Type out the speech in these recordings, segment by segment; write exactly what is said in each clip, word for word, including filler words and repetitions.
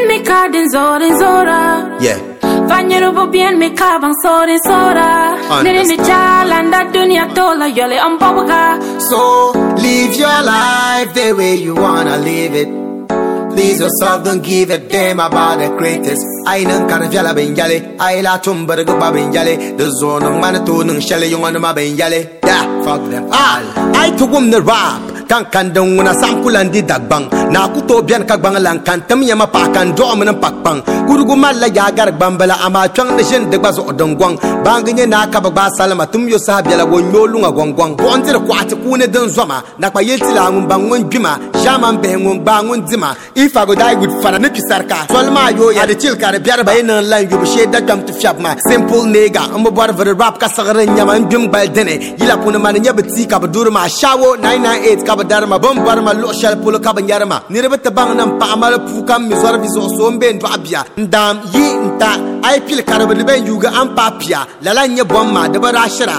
bien me caden zora zora. Yeah. Vanyero bien me caban sora sora. Nene ne chalanda dunia tola yole ambawaga. So live your life the way you wanna live it. Please yourself, don't give a damn about the greatest. I don't care if you're benjale. I la tumber go benjale. The zone of Manitou and Shelley, you want my benjale. Yeah, fuck them all. I took them the rap. Kan kan dong na sample andi dagbang na kuto bian kagbang lang kan tam yama pa kan do man pakpang kurugu malla ya gar bambala ama chang de shen de baso dongwang bangnya na ka ba salama tum yo sa biala wo nyolunga gongwang bonzir kwati kune den zoma na kwa yetila ngun bangun bima jaman be ngun bangun dima if I go die with fara ne pisarka solma yo ya de chil kare biar ba ina lan yo she da tam to fiap ma simple nigga am bar ver rap ka sagaren nyama bim bal dene yila kuna man nyabti ka durma shawo nine nine eight ka darma bom barma lo shal pulo ka banyarma nirebe tabang nam pa amal pu kam mi zor viso so mbe ndo abia ndam yi nta ay pil karbe be yuga am papia lalanya bomma de barashira.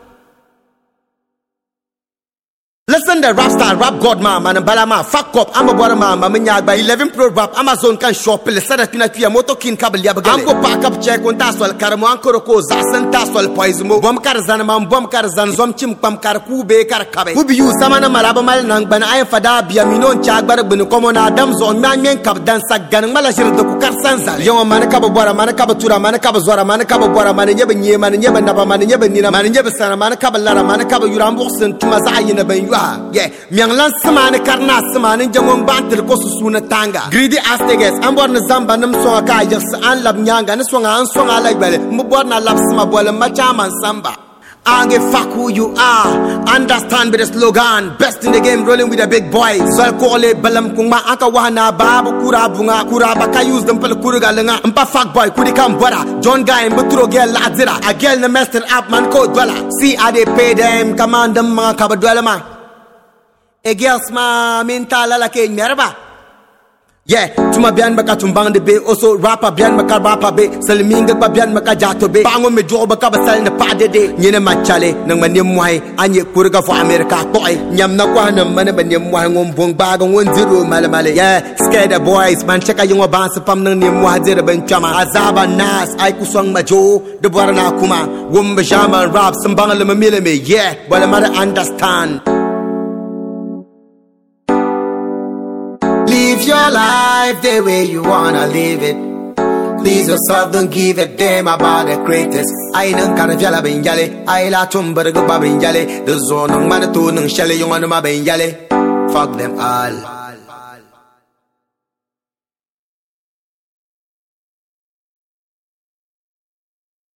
Listen the rap star, rap god man, man balama, fuck up, I'm a boy man, man by eleven pro rap, Amazon can shop, le sada pina pia moto kin kabel ya bagale. Amgo pack up check on taswal, karamo ankoro ko zasan taswal poizmo, bom karzan man, bom karzan zom chim pam kar kube kar kabe. Kubi yu samana malaba mal nang ban ay fada biya minon chagbar bunu komo na adam zon man men kab dan saggan malashir do ku karsan zal. Yo man kaba bora man kaba tura man kaba zora man kaba bora man nyebe nye man nyebe naba man nyebe nina man nyebe sana man kaba lara man kaba yurambo sen tumaza ayina ben yu. Yeah, myang lan samane karna samane jamon bantel ko susuna tanga. Greedy asteges ambor na zamba nam so ka yas an lab nyanga na swanga an swanga like bele mbor na lab sama bola machaman samba. I give fuck who you are. Understand with the slogan. Best in the game, rolling with the big boys. So call it balam kung ma aka wana babu kura bunga kura baka use them pel kuruga lenga. Mpa fuck boy kudi kam bora. John guy mbuturo girl la zira. A girl na master up man code dollar. See I they pay them command them mga kabadwala ma. E girls ma mintala la ke nyarba. Yeah, tuma bian maka tumbang de be also rapper bian maka rapper be salminga ba bian maka jato be bango me jo baka basal na pa de de nyene machale nang manem muai anye kurga fo America boy nyam na kwa na man manem muai ngom bong ba ngon zero male male. Yeah, scared the boys man cheka yung ba sa pam nang nem muai zero ben chama azaba nas ay kusong majo de borana kuma wum ba jama rap sambang le mele me. Yeah, but I understand. Live your life the way you wanna live it. Please yourself, don't give a damn about the greatest. I don't care if you're benjale. I la tumber go benjale. The zone of Manitou and Shelley, you want my benjale. Fuck them all.